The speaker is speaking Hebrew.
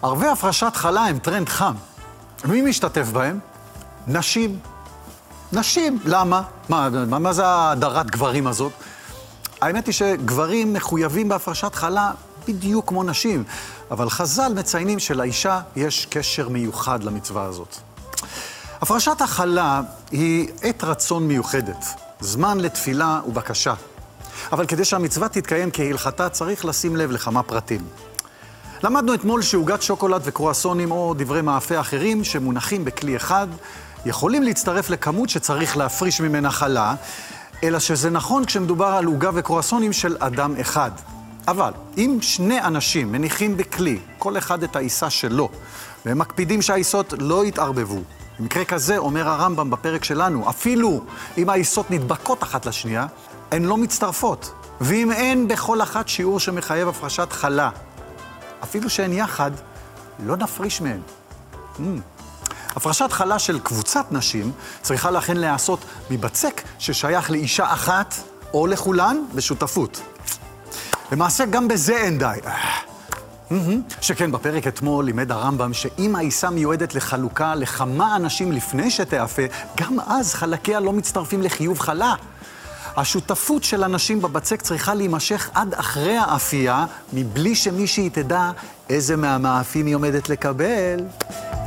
ערבי הפרשת חלה הם טרנד חם. מי משתתף בהם? נשים. נשים. למה? מה זה הדרת גברים הזאת? האמת היא שגברים מחויבים בהפרשת חלה בדיוק כמו נשים, אבל חז"ל מציינים שלאישה יש קשר מיוחד למצווה הזאת. הפרשת החלה היא עת רצון מיוחדת, זמן לתפילה ובקשה. אבל כדי שהמצווה תתקיים כהלכתה צריך לשים לב לכמה פרטים. למדנו אתמול שעוגת שוקולד וקרואסונים או דברי מאפה אחרים שמונחים בכלי אחד יכולים להצטרף לכמות שצריך להפריש ממנה חלה, אלא שזה נכון כשמדובר על עוגה וקרואסונים של אדם אחד. אבל אם שני אנשים מניחים בכלי, כל אחד את העיסה שלו, והם מקפידים שהעיסות לא יתערבבו, במקרה כזה אומר הרמב"ם בפרק שלנו, אפילו אם העיסות נדבקות אחת לשנייה, הן לא מצטרפות. ואם אין בכל אחת שיעור שמחייב הפרשת חלה, אפילו שהן יחד, לא נפריש מהן. הפרשת חלה של קבוצת נשים צריכה לכן להיעשות מבצק ששייך לאישה אחת או לכולן בשותפות. למעשה גם בזה אין די. שכן בפרק אתמול לימד הרמב"ם שאם העיסה מיועדת לחלוקה לכמה אנשים לפני שתאפה, גם אז חלקיה לא מצטרפים לחיוב חלה. השותפות של אנשים בבצק צריכה להימשך עד אחרי האפייה, מבלי שמישהי תדע איזה מהמאפים היא עומדת לקבל.